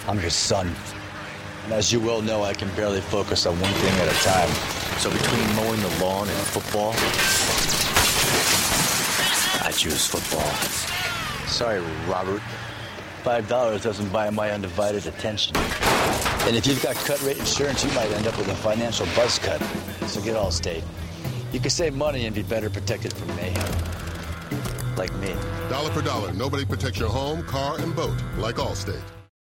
I'm your son. And as you well know, I can barely focus on one thing at a time. So between mowing the lawn and football, I choose football. Sorry, Robert. $5 doesn't buy my undivided attention. And if you've got cut rate insurance, you might end up with a financial buzz cut. So get Allstate. You can save money and be better protected from mayhem. Like me. Dollar for dollar, nobody protects your home, car, and boat like Allstate.